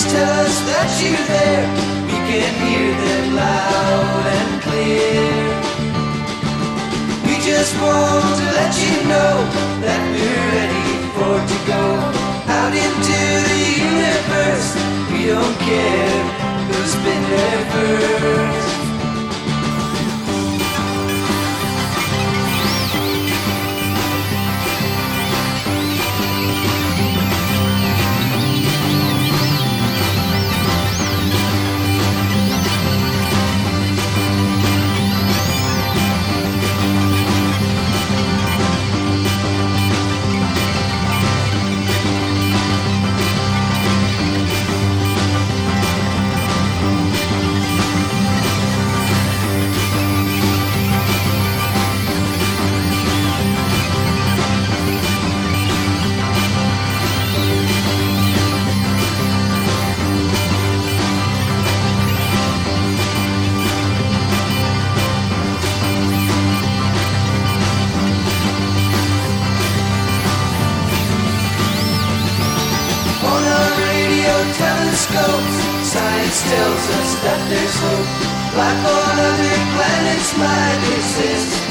Signs tell us that you're there. We can hear them loud and clear. We just want to let you know that we're ready for to go out into the universe. We don't care who's been there first. Telescopes, science tells us that there's hope. Life on other planets might exist.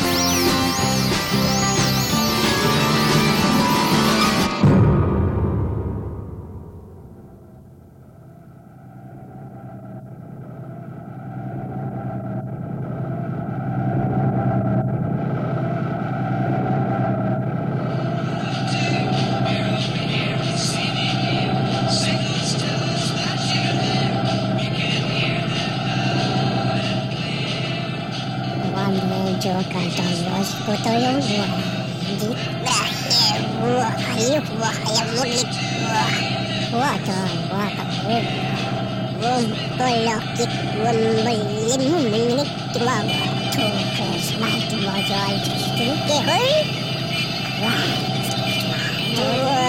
Wow.